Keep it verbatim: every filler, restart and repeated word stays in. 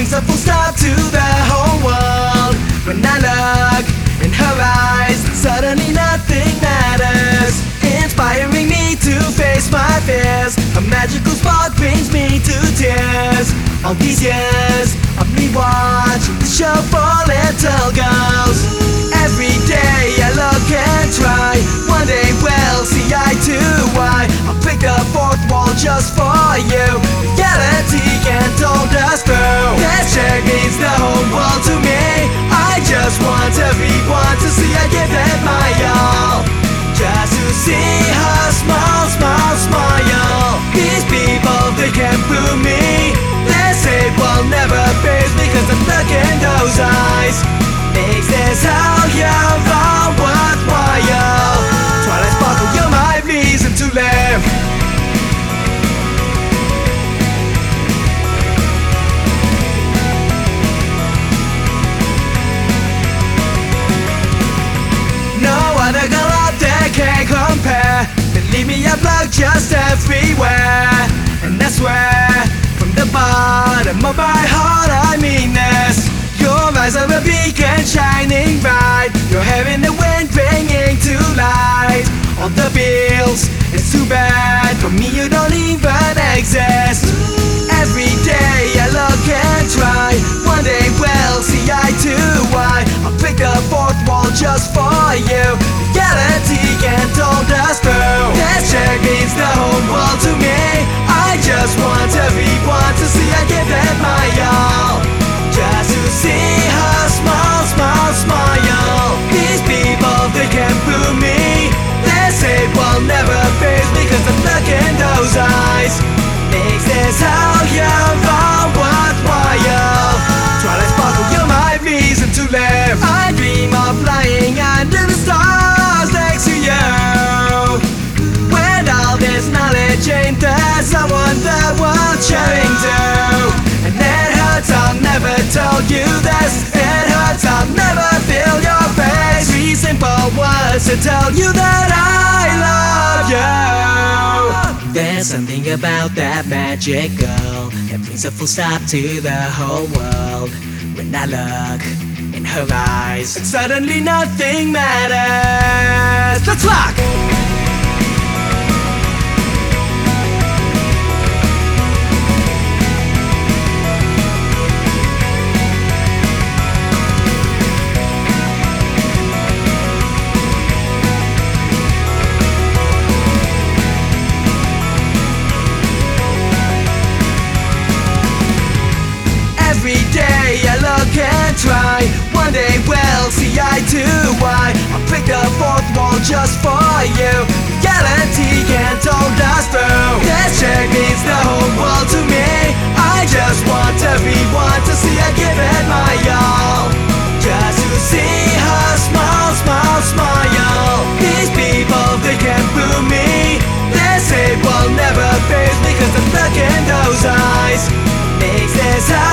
brings a full stop to the whole world. When I look in her eyes, suddenly nothing matters, inspiring me to face my fears. A magical spark brings me to tears. All these years of me watching the show for little girls. Every day I look and try, one day we'll see eye to eye. I'll break the fourth wall just for you. Reality can't hold us through. This check means the whole world to me. I just want everyone to see I give it my all, just to see her smile, smile, smile. These people, they can't fool me. This hate will never faze me, cause the look in those eyes makes this whole year all worthwhile. Twilight sparkle, you're my reason to live. No other girl out there can compare. Believe me, I've looked just everywhere, and I swear from the bottom of my heart I mean this. Your eyes are a beacon shining bright. Your hair in the wind bringing to light all the feels. It's too bad for me you don't even exist. Every day I look and try, one day we'll see eye to eye. I'll break the fourth wall just for you. Reality can't hold us through. This check means the whole world to me. I just want everyone to see I give it my all, just to see her smile, smile, smile. These people, they can't fool me. This hate will never faze me, cause the look in those eyes makes this whole year all worthwhile. Twilight sparkle, you're my reason to live. I dream of flying under the stars next to you. When all this knowledge ain't there, someone that worth sharing to. And it hurts, I'll never tell you this. It hurts, I'll never feel your face. Three simple words to tell you that I love you. There's something about that magic girl that brings a full stop to the whole world. When I look in her eyes, and suddenly nothing matters. Let's rock! Every day I look and try, one day we'll see eye to eye. I'll break the fourth wall just for you. Reality can't hold us through. This check means the whole world to me. I just want everyone to see I give it my all, just to see her smile, smile, smile. These people, they can't fool me. This hate will never faze me, cause the look in those eyes makes this